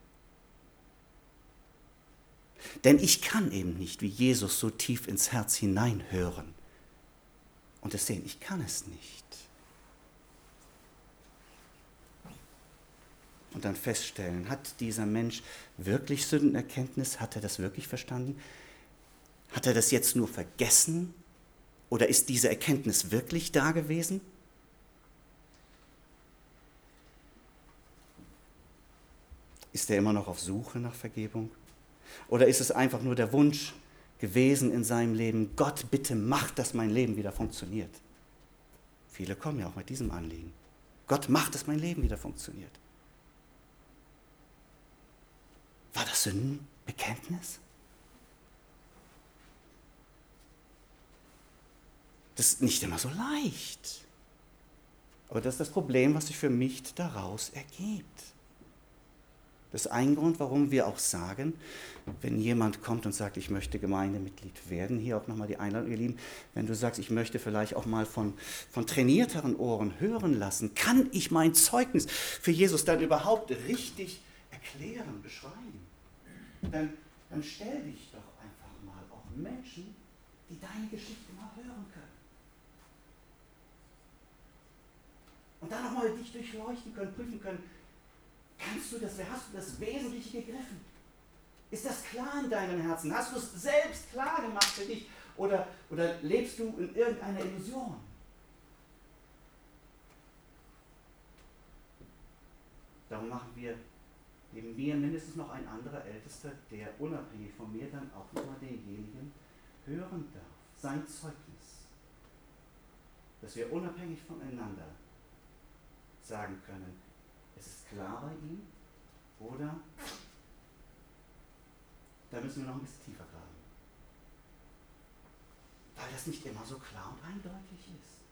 Denn ich kann eben nicht wie Jesus so tief ins Herz hineinhören und es sehen. Ich kann es nicht. Und dann feststellen, hat dieser Mensch wirklich Sündenerkenntnis? Hat er das wirklich verstanden? Hat er das jetzt nur vergessen? Oder ist diese Erkenntnis wirklich da gewesen? Ist er immer noch auf Suche nach Vergebung? Oder ist es einfach nur der Wunsch gewesen in seinem Leben, Gott, bitte mach, dass mein Leben wieder funktioniert? Viele kommen ja auch mit diesem Anliegen. Gott, mach, dass mein Leben wieder funktioniert. War das Sündenbekenntnis? Das ist nicht immer so leicht. Aber das ist das Problem, was sich für mich daraus ergibt. Das ist ein Grund, warum wir auch sagen, wenn jemand kommt und sagt, ich möchte Gemeindemitglied werden, hier auch nochmal die Einladung, ihr Lieben, wenn du sagst, ich möchte vielleicht auch mal von, von trainierteren Ohren hören lassen, kann ich mein Zeugnis für Jesus dann überhaupt richtig erklären, beschreiben? Dann, dann stell dich doch einfach mal auch Menschen, die deine Geschichte mal hören können. Und dann nochmal dich durchleuchten können, prüfen können, kannst du das, hast du das Wesentliche gegriffen? Ist das klar in deinem Herzen? Hast du es selbst klar gemacht für dich? Oder, oder lebst du in irgendeiner Illusion? Darum machen wir neben mir mindestens noch ein anderer Ältester, der unabhängig von mir dann auch nochmal denjenigen hören darf. Sein Zeugnis. Dass wir unabhängig voneinander sagen können, es ist klar bei ihm, oder da müssen wir noch ein bisschen tiefer graben. Weil das nicht immer so klar und eindeutig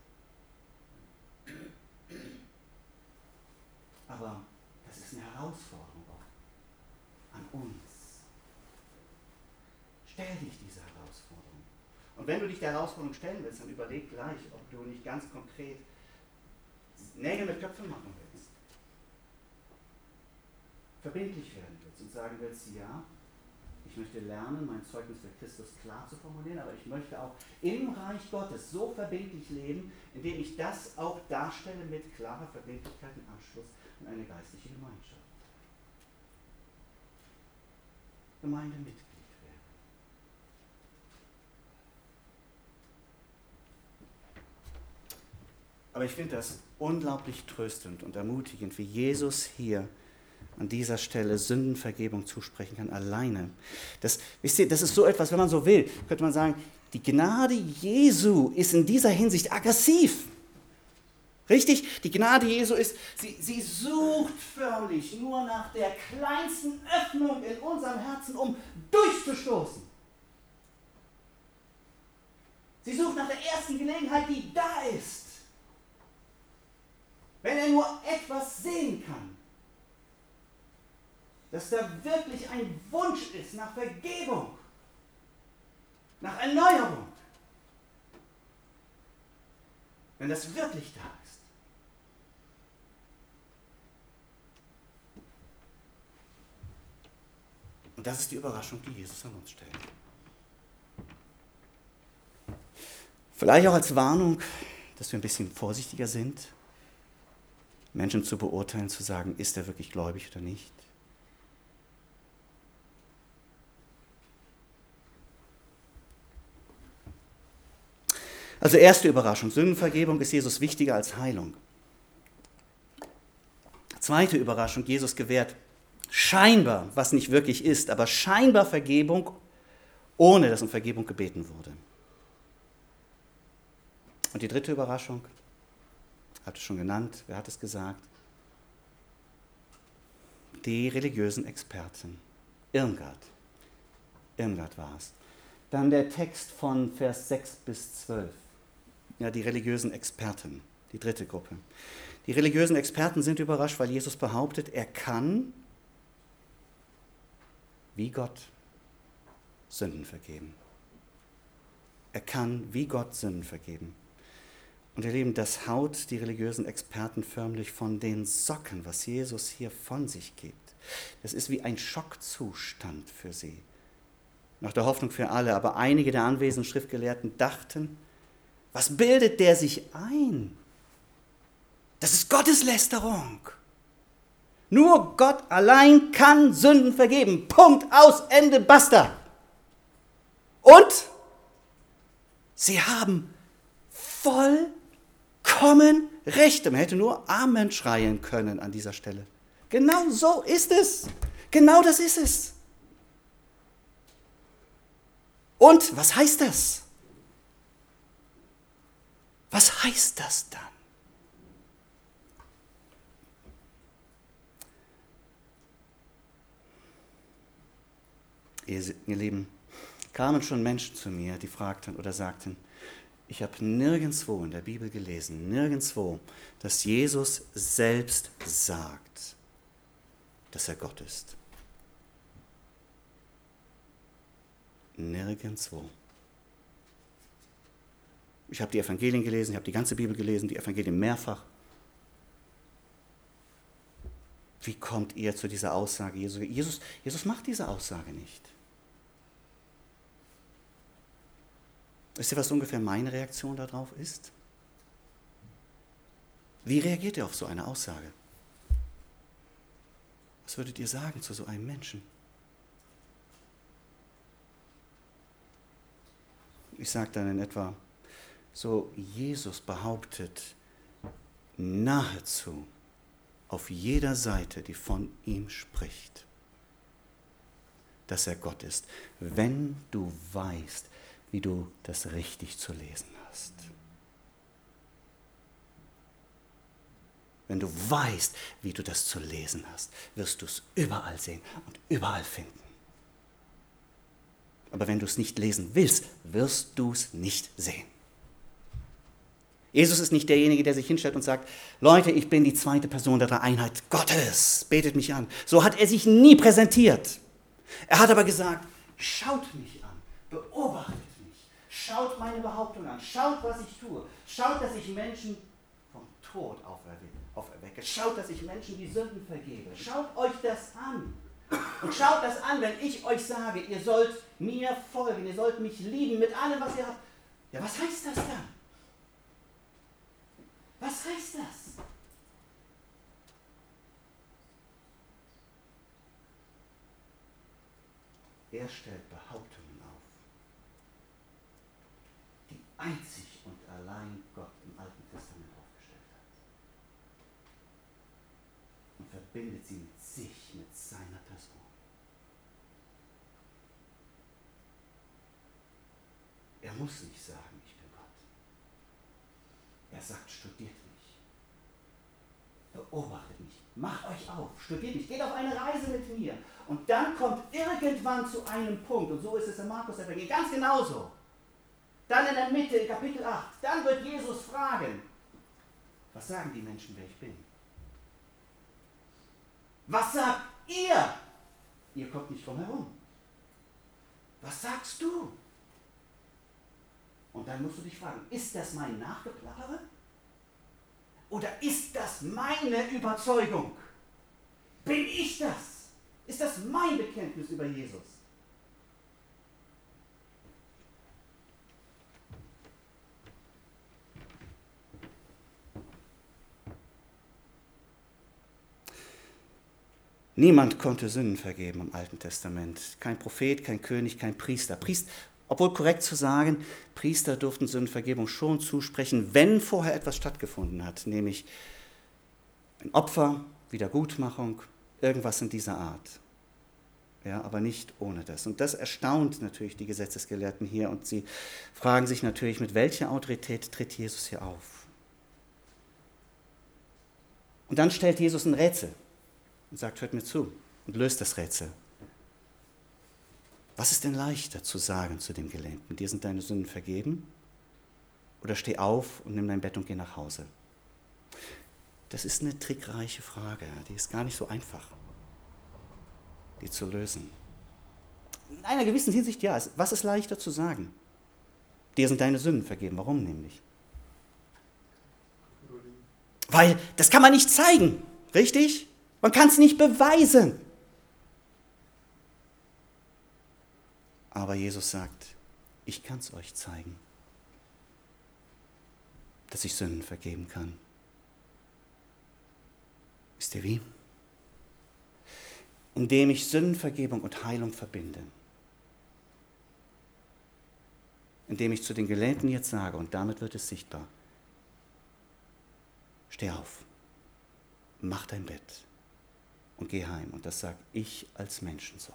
ist. Aber das ist eine Herausforderung auch an uns. Stell dich dieser Herausforderung. Und wenn du dich der Herausforderung stellen willst, dann überleg gleich, ob du nicht ganz konkret Nägel mit Köpfen machen willst. Verbindlich werden willst und sagen willst, ja, ich möchte lernen, mein Zeugnis für Christus klar zu formulieren, aber ich möchte auch im Reich Gottes so verbindlich leben, indem ich das auch darstelle mit klarer Verbindlichkeit im Anschluss an eine geistliche Gemeinschaft. Gemeindemitglied werden. Aber ich finde das unglaublich tröstend und ermutigend, wie Jesus hier an dieser Stelle Sündenvergebung zusprechen kann, alleine. Das, wisst ihr, das ist so etwas, wenn man so will, könnte man sagen, die Gnade Jesu ist in dieser Hinsicht aggressiv. Richtig? Die Gnade Jesu ist, sie, sie sucht förmlich nur nach der kleinsten Öffnung in unserem Herzen, um durchzustoßen. Sie sucht nach der ersten Gelegenheit, die da ist. Wenn er nur etwas sehen kann, dass da wirklich ein Wunsch ist nach Vergebung, nach Erneuerung. Wenn das wirklich da ist. Und das ist die Überraschung, die Jesus an uns stellt. Vielleicht auch als Warnung, dass wir ein bisschen vorsichtiger sind, Menschen zu beurteilen, zu sagen, ist er wirklich gläubig oder nicht. Also erste Überraschung, Sündenvergebung ist Jesus wichtiger als Heilung. Zweite Überraschung, Jesus gewährt scheinbar, was nicht wirklich ist, aber scheinbar Vergebung, ohne dass um Vergebung gebeten wurde. Und die dritte Überraschung, hatte schon genannt, wer hat es gesagt? Die religiösen Experten. Irmgard. Irmgard war es. Dann der Text von Vers sechs bis zwölf. Ja, die religiösen Experten, die dritte Gruppe. Die religiösen Experten sind überrascht, weil Jesus behauptet, er kann, wie Gott, Sünden vergeben. Er kann, wie Gott, Sünden vergeben. Und ihr Lieben, das haut die religiösen Experten förmlich von den Socken, was Jesus hier von sich gibt. Das ist wie ein Schockzustand für sie. Nach der Hoffnung für alle, aber einige der anwesenden Schriftgelehrten dachten, was bildet der sich ein? Das ist Gotteslästerung. Nur Gott allein kann Sünden vergeben. Punkt, aus, Ende, basta. Und sie haben vollkommen recht. Man hätte nur Amen schreien können an dieser Stelle. Genau so ist es. Genau das ist es. Und was heißt das? Was heißt das dann? Ihr, ihr Lieben, kamen schon Menschen zu mir, die fragten oder sagten, ich habe nirgendwo in der Bibel gelesen, nirgendwo, dass Jesus selbst sagt, dass er Gott ist. Nirgendwo. Ich habe die Evangelien gelesen, ich habe die ganze Bibel gelesen, die Evangelien mehrfach. Wie kommt ihr zu dieser Aussage? Jesus, Jesus, Jesus macht diese Aussage nicht. Wisst ihr, was ungefähr meine Reaktion darauf ist? Wie reagiert ihr auf so eine Aussage? Was würdet ihr sagen zu so einem Menschen? Ich sage dann in etwa, so Jesus behauptet nahezu auf jeder Seite, die von ihm spricht, dass er Gott ist, wenn du weißt, wie du das richtig zu lesen hast. Wenn du weißt, wie du das zu lesen hast, wirst du es überall sehen und überall finden. Aber wenn du es nicht lesen willst, wirst du es nicht sehen. Jesus ist nicht derjenige, der sich hinstellt und sagt, Leute, ich bin die zweite Person der Dreieinheit Gottes, betet mich an. So hat er sich nie präsentiert. Er hat aber gesagt, schaut mich an, beobachtet mich, schaut meine Behauptung an, schaut, was ich tue, schaut, dass ich Menschen vom Tod auferwecke, schaut, dass ich Menschen die Sünden vergebe, schaut euch das an. Und schaut das an, wenn ich euch sage, ihr sollt mir folgen, ihr sollt mich lieben mit allem, was ihr habt. Ja, was heißt das dann? Was heißt das? Er stellt Behauptungen auf, die einzig und allein Gott im Alten Testament aufgestellt hat. Und verbindet sie mit sich, mit seiner Person. Er muss nicht sagen, ich bin Gott. Er sagt, studiert mich. Beobachtet mich. Macht euch auf. Studiert mich. Geht auf eine Reise mit mir. Und dann kommt irgendwann zu einem Punkt, und so ist es in Markus Evangelium, ganz genauso. Dann in der Mitte, in Kapitel acht, dann wird Jesus fragen, was sagen die Menschen, wer ich bin? Was sagt ihr? Ihr kommt nicht drum herum. Was sagst du? Und dann musst du dich fragen, ist das mein Nachgeplappere? Oder ist das meine Überzeugung? Bin ich das? Ist das mein Bekenntnis über Jesus? Niemand konnte Sünden vergeben im Alten Testament. Kein Prophet, kein König, kein Priester. Priester, obwohl korrekt zu sagen, Priester durften Sündenvergebung schon zusprechen, wenn vorher etwas stattgefunden hat, nämlich ein Opfer, Wiedergutmachung, irgendwas in dieser Art. Ja, aber nicht ohne das. Und das erstaunt natürlich die Gesetzesgelehrten hier und sie fragen sich natürlich, mit welcher Autorität tritt Jesus hier auf? Und dann stellt Jesus ein Rätsel und sagt, hört mir zu und löst das Rätsel. Was ist denn leichter zu sagen zu dem Gelähmten? Dir sind deine Sünden vergeben? Oder steh auf und nimm dein Bett und geh nach Hause? Das ist eine trickreiche Frage, die ist gar nicht so einfach, die zu lösen. In einer gewissen Hinsicht ja. Was ist leichter zu sagen? Dir sind deine Sünden vergeben. Warum nämlich? Weil das kann man nicht zeigen, richtig? Man kann es nicht beweisen. Aber Jesus sagt, ich kann es euch zeigen, dass ich Sünden vergeben kann. Wisst ihr wie? Indem ich Sündenvergebung und Heilung verbinde. Indem ich zu den Gelähmten jetzt sage, und damit wird es sichtbar, steh auf, mach dein Bett und geh heim. Und das sage ich als Menschensohn.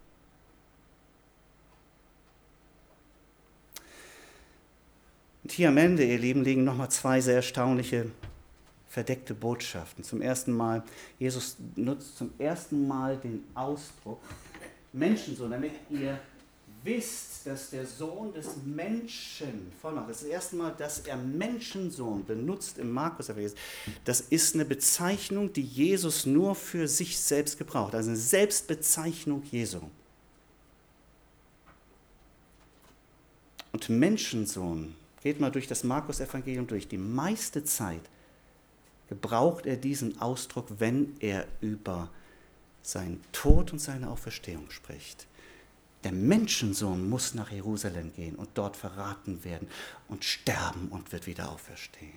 Und hier am Ende, ihr Lieben, liegen nochmal zwei sehr erstaunliche, verdeckte Botschaften. Zum ersten Mal, Jesus nutzt zum ersten Mal den Ausdruck Menschensohn, damit ihr wisst, dass der Sohn des Menschen, das ist das erste Mal, dass er Menschensohn benutzt im Markus-Evangelium. Das ist eine Bezeichnung, die Jesus nur für sich selbst gebraucht, also eine Selbstbezeichnung Jesu. Und Menschensohn, geht mal durch das Markus-Evangelium durch, die meiste Zeit gebraucht er diesen Ausdruck, wenn er über seinen Tod und seine Auferstehung spricht. Der Menschensohn muss nach Jerusalem gehen und dort verraten werden und sterben und wird wieder auferstehen.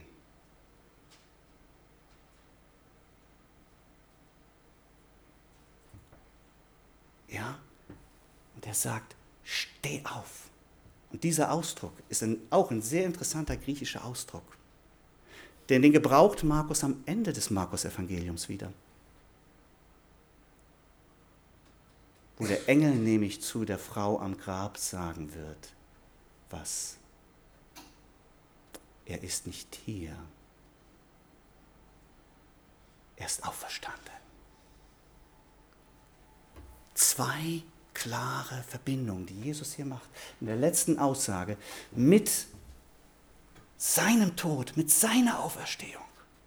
Ja? Und er sagt, steh auf. Und dieser Ausdruck ist ein, auch ein sehr interessanter griechischer Ausdruck. Denn den gebraucht Markus am Ende des Markus-Evangeliums wieder. Wo der Engel nämlich zu der Frau am Grab sagen wird, was? Er ist nicht hier. Er ist auferstanden. Zwei klare Verbindungen, die Jesus hier macht, in der letzten Aussage mit seinem Tod, mit seiner Auferstehung.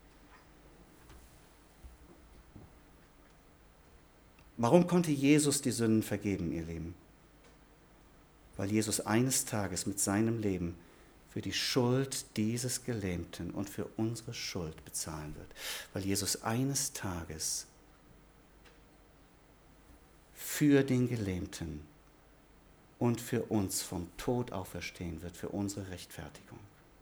Warum konnte Jesus die Sünden vergeben, ihr Lieben? Weil Jesus eines Tages mit seinem Leben für die Schuld dieses Gelähmten und für unsere Schuld bezahlen wird. Weil Jesus eines Tages für den Gelähmten und für uns vom Tod auferstehen wird, für unsere Rechtfertigung.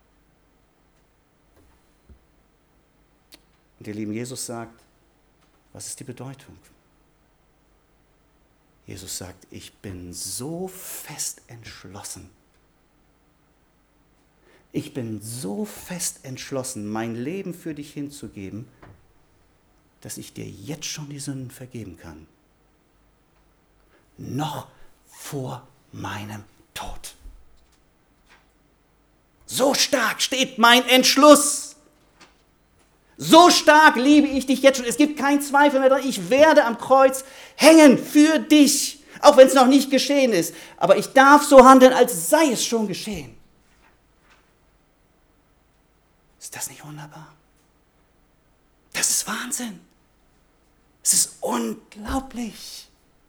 Und ihr Lieben, Jesus sagt, was ist die Bedeutung? Jesus sagt, ich bin so fest entschlossen. Ich bin so fest entschlossen, mein Leben für dich hinzugeben, dass ich dir jetzt schon die Sünden vergeben kann. Noch vor meinem Tod. So stark steht mein Entschluss. So stark liebe ich dich jetzt schon. Es gibt keinen Zweifel mehr dran. Ich werde am Kreuz hängen für dich, auch wenn es noch nicht geschehen ist. Aber ich darf so handeln, als sei es schon geschehen. Ist das nicht wunderbar? Das ist Wahnsinn. Es ist unglaublich.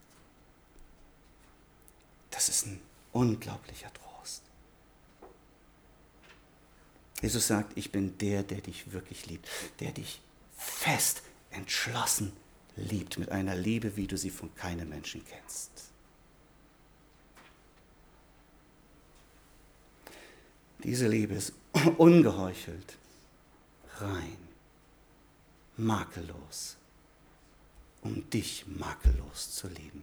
Das ist ein unglaublicher Trost. Jesus sagt, ich bin der, der dich wirklich liebt, der dich fest, entschlossen liebt, mit einer Liebe, wie du sie von keinem Menschen kennst. Diese Liebe ist ungeheuchelt, rein, makellos, um dich makellos zu lieben.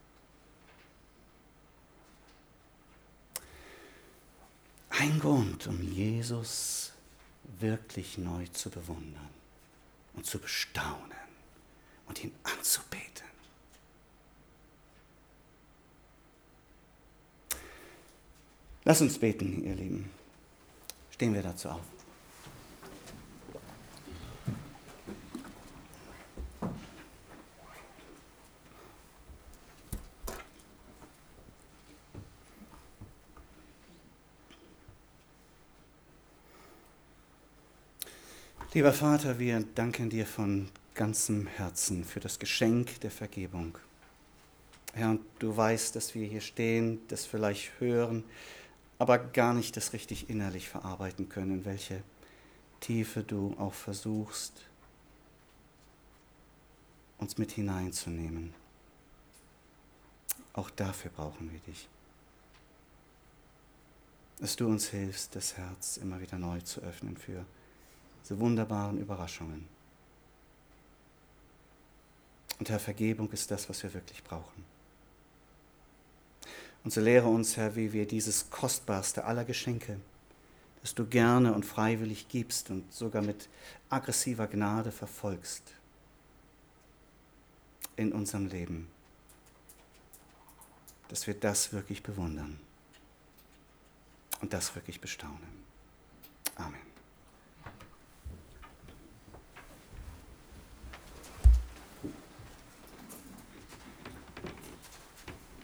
Ein Grund, um Jesus wirklich neu zu bewundern und zu bestaunen und ihn anzubeten. Lass uns beten, ihr Lieben. Stehen wir dazu auf. Lieber Vater, wir danken dir von ganzem Herzen für das Geschenk der Vergebung. Herr, und du weißt, dass wir hier stehen, das vielleicht hören, aber gar nicht das richtig innerlich verarbeiten können, welche Tiefe du auch versuchst, uns mit hineinzunehmen. Auch dafür brauchen wir dich. Dass du uns hilfst, das Herz immer wieder neu zu öffnen für diese wunderbaren Überraschungen. Und Herr, Vergebung ist das, was wir wirklich brauchen. Und so lehre uns, Herr, wie wir dieses kostbarste aller Geschenke, das du gerne und freiwillig gibst und sogar mit aggressiver Gnade verfolgst, in unserem Leben, dass wir das wirklich bewundern und das wirklich bestaunen. Amen.